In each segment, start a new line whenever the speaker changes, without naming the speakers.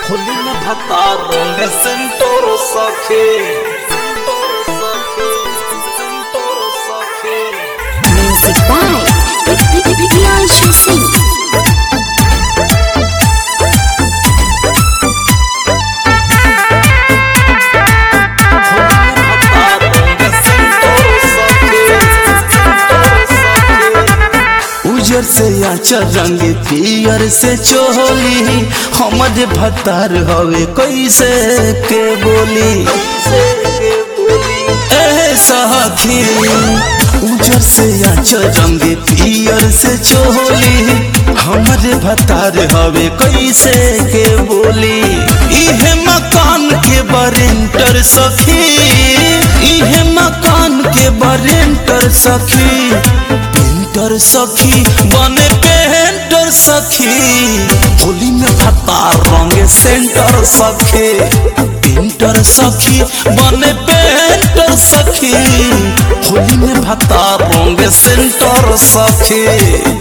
होली में भतार रंग सेंटोर सखे
Music by Priyanshu Singh.
उजर से आचर रंग पियर से चोली हमरे भतार हवे कैसे के बोली ए सखी। उजर से आचर रंग पियर से चोली हमरे भतार हवे कैसे के बोली। इहे मकान के बरेंटर सखी, इहे मकान के बरेंटर सखी। पेंटर सखी बने पेंटर सखी, होली में भतार रंग सेंटर सखी। पेंटर सखी बने पेंटर सखी, होली में भतार रंग सेंटर सखी।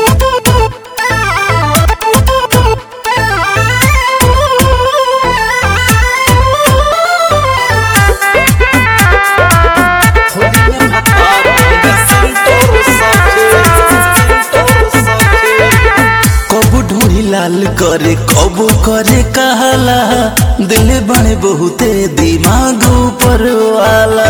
लाल करे कबू करे कहला, दिल बने बहुते दिमाग ऊपर वाला।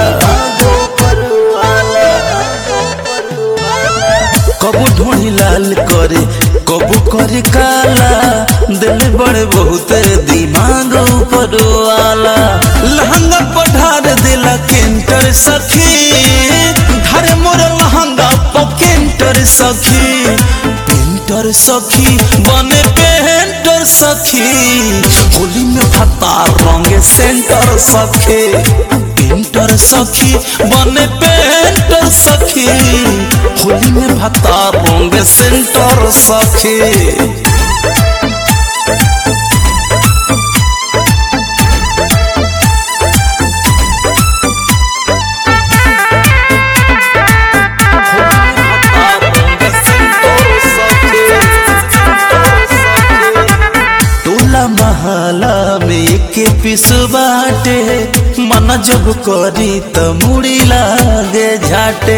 कबू ढूंढी लाल करे कबू करे काला, दिल बड़े बहुते दिमाग ऊपर वाला। लहंगा पढ़ार दिला केंटर सखी, धरे मोर लहंगा पकेंटर सखी। पेंटर सखी बने पेंटर सखी, होली में भतार रंग सेंटर सखी। पेंटर सखी बने पेंटर सखी, होली में भतार रंग सेंटर सखी। महाला में के पिस बाटे, मन जब करी त मुड़ी लागे झाटे।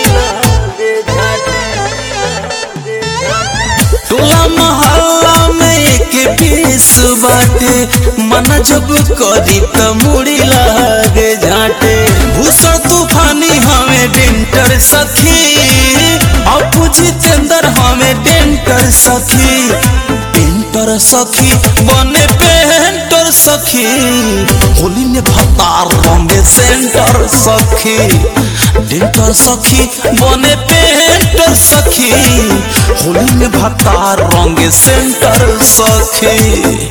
टोला महल्ला में के पिस बाटे, मन जब करी त मुड़ी लागे झाटे। भूसा तूफानी हमें डेंटर सखी, अपू जितेंद्र हमें डेंटर सखी। पेंटर सखी बने पेंटर सखी, होली में भतार रंग सेंटर सखी। डेंटर सखी बने पेंटर सखी, होली में भतार रंग सेंटर सखी।